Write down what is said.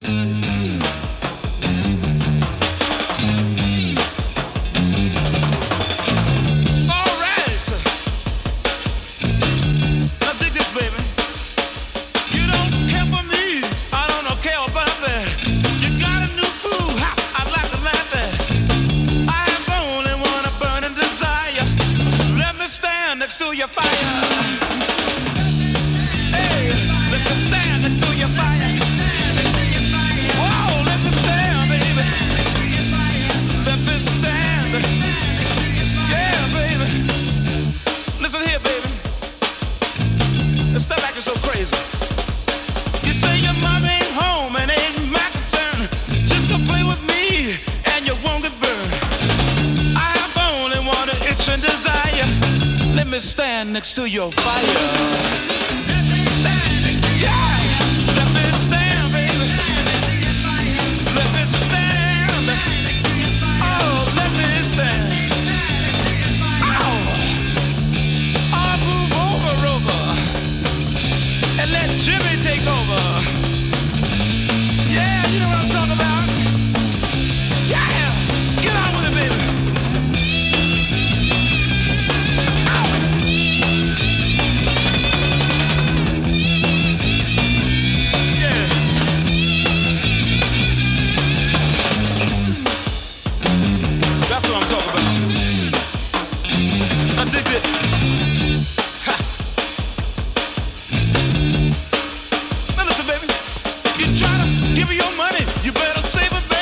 Next to your fire. Hey, let me stand next to your fire. Whoa, let me stand, baby. Let me stand. Yeah, baby. Listen here, baby. Stop acting so crazy. You say your mom ain't home and ain't my concern. Just to play with me and you won't get burned. I have only one itch and desire. Let me stand next to your fire. Let me stand next to your fire. Let me stand, baby. Let me stand. Oh, let me stand. Oh, I'll move over and let Jimmy take over. Yeah, you know what I'm talking about. Yeah, get on with it, baby. That's what I'm talking about. I dig it. Ha. Now listen, baby. If you try to give me your money, you better save it.